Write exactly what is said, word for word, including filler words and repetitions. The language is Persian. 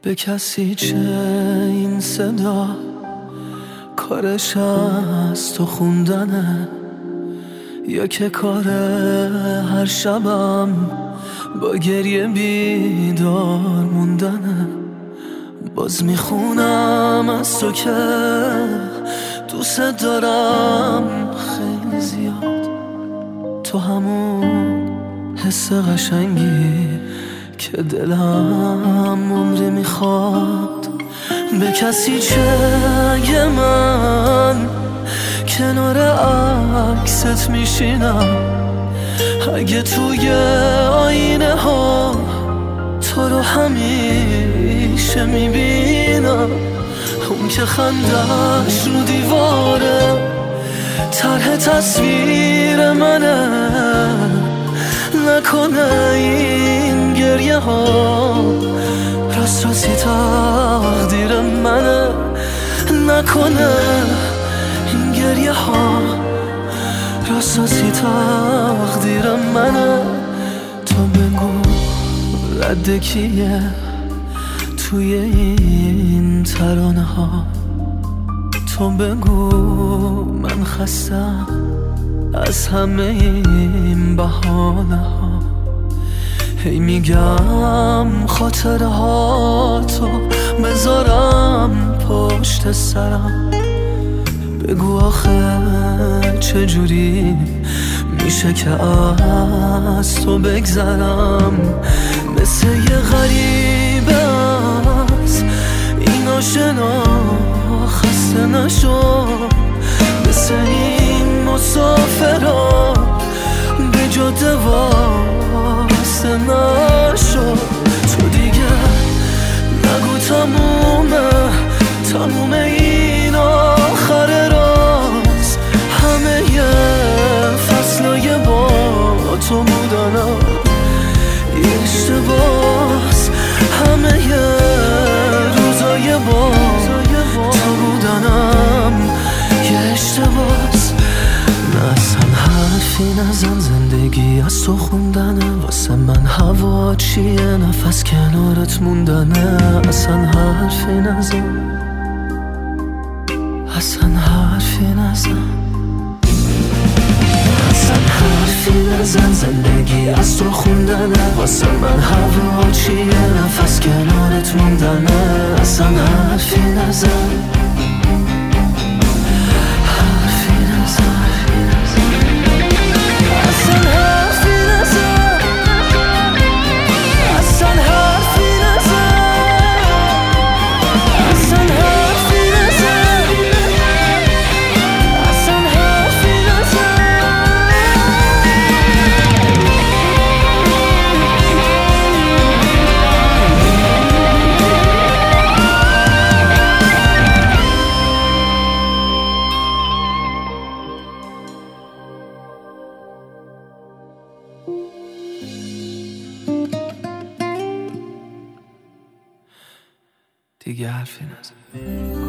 به کسی چه این صدا، کارش از تو خوندنه یا که کار هر شبم با گریه بیدار موندنه؟ باز میخونم از تو که دوست دارم خیلی زیاد، تو همون حس قشنگی که دلم عمری میخواد. به کسی چه اگه من کنار عکست میشینم، اگه توی آینه ها تو رو همیشه میبینم، اون که خندش رو دیواره طرح تصویر منه، نکنه این گریه ها راست راستی تقدیر منه، نکنه این گریه ها راست راستی تقدیر منه. تو بگو رد کیه توی این ترانه ها، تو بگو من خستم از همه این بهانه ها. هی میگم خاطره ها تو بذارم پشت سرم، بگو آخه چجوری میشه که از تو بگذرم؟ مثل یه غریبه از این آشنا خسته نشو، مثل این مسافرها به جاده واسه نشو. تو دیگه نگو تمومه تموم این آخر راست، همه یه فصلای با تو بودنم یه اشتباس، همه یه روزای با تو بودنم یه اشتباس. نه اصلا حرفی نزن، زندگی از تو خوندنه، واسه من هوا چیه نفس کنارت موندنه. اصلا حرفی نزن، اصلا حرفی نزن، اصلا حرفی نزن، زندگی از تو خوندنه، واسه من هوا چیه نفس کنارت موندنه. اصلا حرفی نزن، حرفی نزن، اصلا حرفی نزن، اصلا حرفی نزن، اصلا حرفی نزن، اصلا حرفی نزن. دیگه حرفی نزن.